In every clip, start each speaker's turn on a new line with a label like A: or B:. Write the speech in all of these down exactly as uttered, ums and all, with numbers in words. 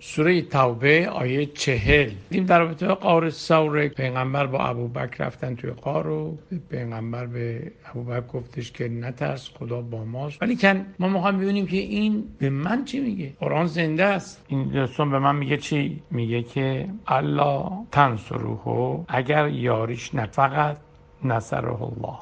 A: سوره توبه آیه چهل دیدیم در رابطه با غار ثور، پیغمبر با ابوبکر رفتن توی غار و پیغمبر به ابوبکر گفتش که نترس، خدا با ماست. ولی کن ما میخوایم ببینیم که این به من چی میگه. قرآن زنده است. این دوستان به من میگه چی؟ میگه که الله تنصروه، اگر یاریش نه، فقط نصره الله،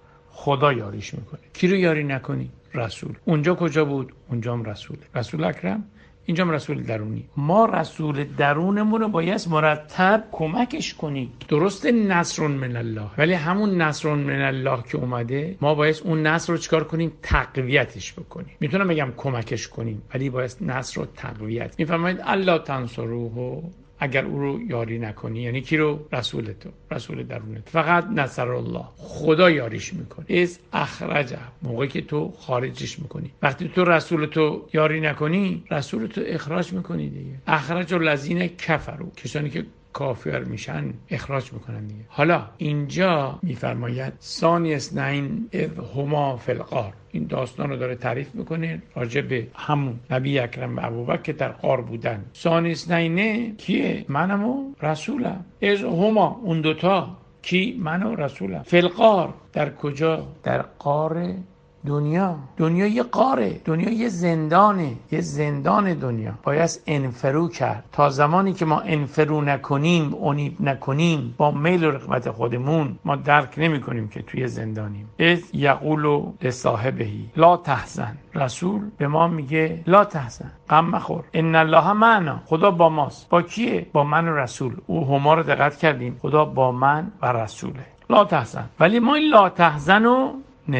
A: خدا یاریش میکنه. کی رو یاری نکنی؟ رسول. اونجا کجا بود؟ اونجا هم رسوله، رسول اکرم. اینجا هم رسول درونی. ما رسول درونمون رو باید مرتب کمکش کنیم. درست نصر من الله، ولی همون نصر من الله که اومده ما باید اون نصر رو چیکار کنیم؟ تقویتش بکنیم. میتونم بگم کمکش کنیم، ولی باید نصر رو تقویت. میفرمایید الله تنصروه، اگر او رو یاری نکنی، یعنی کی رو؟ رسول تو، رسول درونت. فقط نصر الله، خدا یاریش میکنه. از اخرجه، موقعی که تو خارجش میکنی. وقتی تو رسول تو یاری نکنی، رسول تو اخراج میکنی دیگه. اخرج الذین کفروا، کسانی که کافر میشن اخراج میکنن دیگه. حالا اینجا میفرماید ثانی اثنین اذ هما فی الغار، این داستان رو داره تعریف میکنه راجع به همون نبی اکرم و ابوبکر که در غار بودن. ثانی اثنین کیه؟ منم و رسولم. اذ هما، اون دوتا کی؟ من و رسولم. فی الغار، در کجا؟ در غار دنیا. دنیا یه غاره، دنیا یه زندانه، یه زندان دنیا. باید انفرو کرد. تا زمانی که ما انفرو نکنیم، انیب نکنیم، با میل و رغبت خودمون، ما درک نمی کنیم که توی زندانیم. اذ یقول لصاحبه لا تحزن، رسول به ما میگه لا تحزن، غم مخور، ان الله معنا، خدا با ماست. با کیه؟ با من و رسول. او هما رو دقت کردیم، خدا با من و رسوله. لا تحزن. ولی ما این لا تحزن رو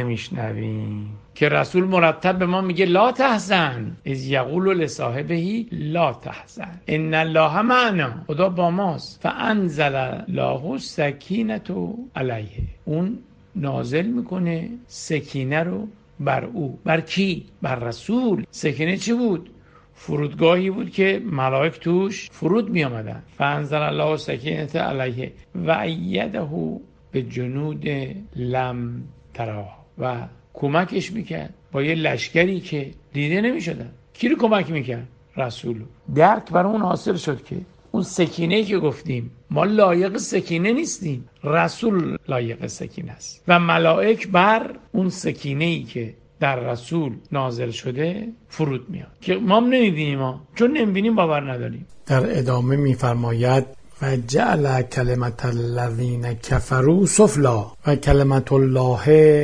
A: نمیشنویم که رسول مرتب به ما میگه لا تحزن، اذ یقول لصاحبه لا تحزن ان الله معنا، خدا با ماست. فانزل الله سکینه علیه، اون نازل میکنه سکینه رو بر او. بر کی؟ بر رسول. سکینه چی بود؟ فرودگاهی بود که ملائک توش فرود می آمدن. فانزل الله سکینه علیه و ایده به جنود لم تراها، و کمکش میکرد با یه لشکری که دیده نمیشدن. کی رو کمک میکرد؟ رسول. درک برای اون حاصل شد که اون سکینه‌ای که گفتیم ما لایق سکینه نیستیم، رسول لایق سکینه است و ملائک بر اون سکینه‌ای که در رسول نازل شده فرود میاد که ما هم نمیبینیم، ما چون نمیبینیم باور نداریم.
B: در ادامه میفرماید و جعل کلمت الذین کفروا سفلا و کلمت الله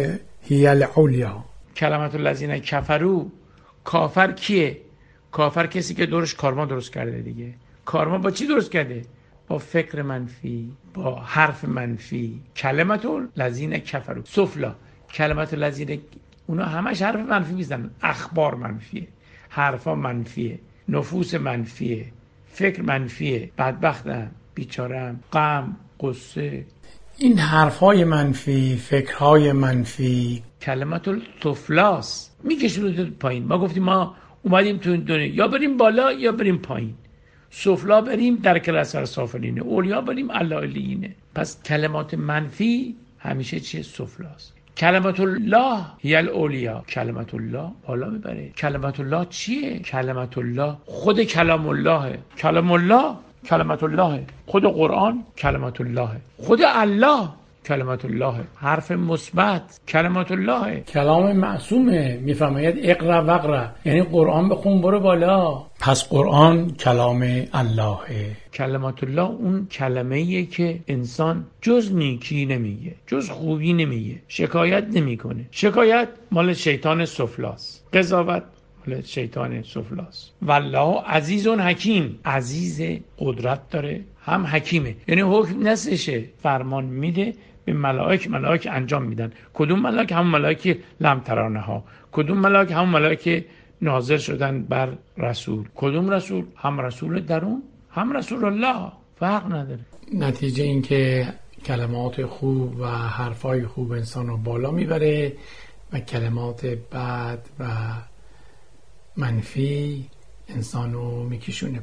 B: هی العلیا.
A: کلمت الذین کفروا، کافر کیه؟ کافر کسی که دورش کارما درست کرده دیگه. کارما با چی درست کرده؟ با فکر منفی، با حرف منفی. کلمت الذین کفروا سفلا، کلمت الذین، اونا همش حرف منفی میزنن، اخبار منفیه، حرفا منفیه، نفوس منفیه، فکر منفیه، بدبختم، بیچارم، غم، قصه.
B: این حرفهای منفی، فکرهای منفی،
A: کلمات السفلاس میکشونه پایین. ما گفتیم ما اومدیم تو این دنیا یا بریم بالا یا بریم پایین. سفلا بریم در کلاسر سافلینه، اولیا بریم الاعلینه. پس کلمات منفی همیشه چیه؟ سفلاس. کلمت الله هی الاولیا، کلمت الله بالا میبره. کلمت الله چیه؟ کلمت الله خود کلام الله. کلام الله کلمت الله، خود قرآن کلمت الله، خود الله کلمت الله، حرف مثبت کلمت الله،
B: کلام معصومه. میفرماید اقرا وقرا، یعنی قرآن بخون برو بالا. پس قرآن کلام اللهه.
A: کلمت الله اون کلمه‌ایه که انسان جز نیکی نمیگه، جز خوبی نمیگه، شکایت نمیکنه. شکایت مال شیطان سفلاست، قضاوت مال شیطان سفلاست. والله عزیز حکیم، عزیز قدرت داره، هم حکیمه، یعنی حکم نسشه، فرمان میده به ملائک، ملائک انجام میدن. کدوم ملائک؟ همون ملائک لم ترانه ها. کدوم ملائک؟ همون ملائک نازل شدن بر رسول. کدوم رسول؟ هم رسول درون هم رسول الله، فرق نداره.
B: نتیجه این که کلمات خوب و حرفای خوب انسان رو بالا میبره و کلمات بد و منفی انسان رو میکشونه.